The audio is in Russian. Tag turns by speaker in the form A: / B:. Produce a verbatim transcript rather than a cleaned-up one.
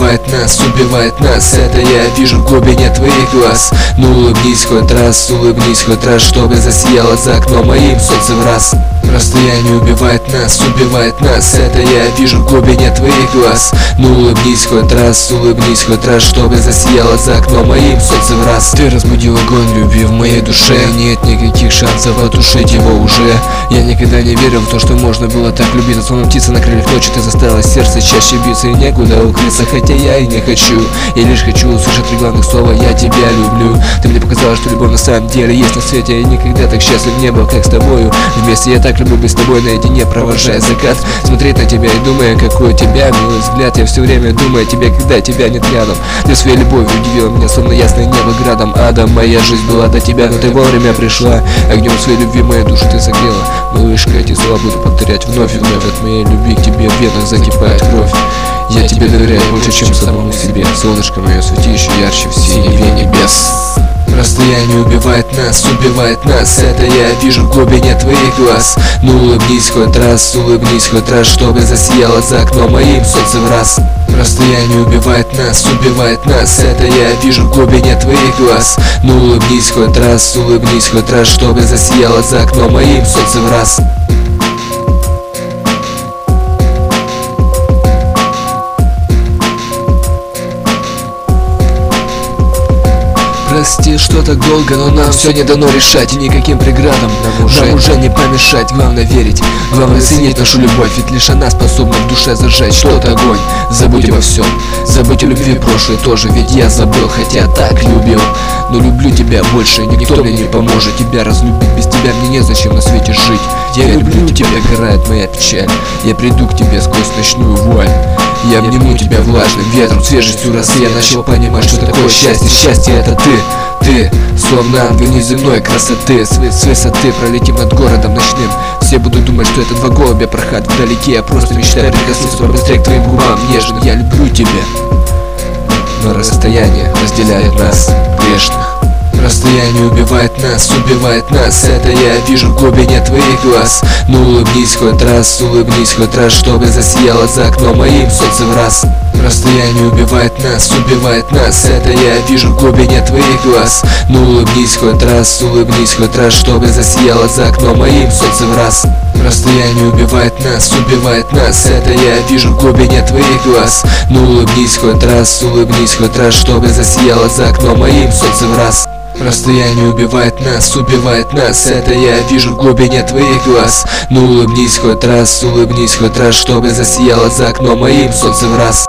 A: убивает нас, убивает нас. Это я вижу в глубине твоих глаз. Ну улыбнись хоть раз, улыбнись хоть раз, чтобы засияло за окном моим солнце в раз. Расстояние убивает нас, убивает нас. Это я вижу в глубине твоих глаз. Ну улыбнись хоть раз, улыбнись хоть раз, чтобы засияло за окном моим солнце в раз. Ты разбудил огонь любви в моей душе. Нет никаких шансов потушить его уже. Я никогда не верил в то, что можно было так любить. Словно птица на крыльях ночи, ты заставила сердце чаще биться. И некуда укрыться, хотя я и не хочу. Я лишь хочу услышать три главных слова: я тебя люблю. Ты мне показала, что любовь на самом деле есть на свете. Я никогда так счастлив не был, как с тобою вместе. Я так люблю быть с тобой наедине, провожая закат. Смотреть на тебя и думая, какой у тебя милый взгляд. Я все время думаю о тебе, когда тебя нет рядом. Ты своей любовью удивила меня, словно ясное небо градом. Адом, моя жизнь была до тебя, но ты вовремя пришла. Огнем своей любви мою душу ты согрела. Малышка, эти слова буду повторять вновь и вновь. От моей любви к тебе в венах закипает кровь. Я тебе доверяю больше, чем самому себе. Солнышко мое, свети еще ярче в синеве небес. Расстояние убивает нас, убивает нас. Это я вижу в глубине твоих глаз. Ну улыбнись хоть раз, улыбнись хоть раз, чтобы засияло за окном моим солнце в раз. Расстояние убивает нас, убивает нас. Это я вижу в глубине твоих глаз. Ну улыбнись хоть раз, улыбнись хоть раз, чтобы засияло за окном моим солнце в раз. Прости, что так долго, но нам все не дано решать. И никаким преградам нам уже, нам уже не помешать. Главное верить, главное ценить нашу любовь. Ведь лишь она способна в душе зажечь тот огонь. Забудь обо всем, забудь о любви прошлой тоже. Ведь я забыл, хотя так любил. Но люблю тебя больше, никто мне не поможет тебя разлюбить. Без тебя мне незачем на свете жить. Я люблю тебя, горает моя печаль. Я приду к тебе сквозь ночную вуаль. Я обниму тебя влажным ветром, свежестью росы. Я начал понимать, что такое счастье. Счастье это ты, ты, словно ангел неземной красоты. С, с высоты пролетим над городом ночным. Все будут думать, что это два голубя порхат вдалеке. Я просто мечтаю прикоснуться побыстрее к твоим губам нежным. Я люблю тебя, но расстояние разделяет нас, грешных. Расстояние убивает нас, убивает нас. Это я вижу в глубине твоих глаз. Ну улыбнись хоть раз, улыбнись хоть раз, чтобы засияло за окном моим солнце в раз. Расстояние убивает нас, убивает нас. Это я вижу в глубине твоих глаз. Ну улыбнись хоть раз, улыбнись хоть раз, чтобы засияло за окном моим солнце в раз. Расстояние убивает нас, убивает нас. Это я вижу в глубине твоих глаз. Ну улыбнись хоть раз, улыбнись хоть раз, чтобы засияло за окном моим солнце в раз. Расстояние убивает нас, убивает нас. Это я вижу в глубине твоих глаз. Ну улыбнись хоть раз, улыбнись хоть раз, чтобы засияло за окном моим солнце в раз.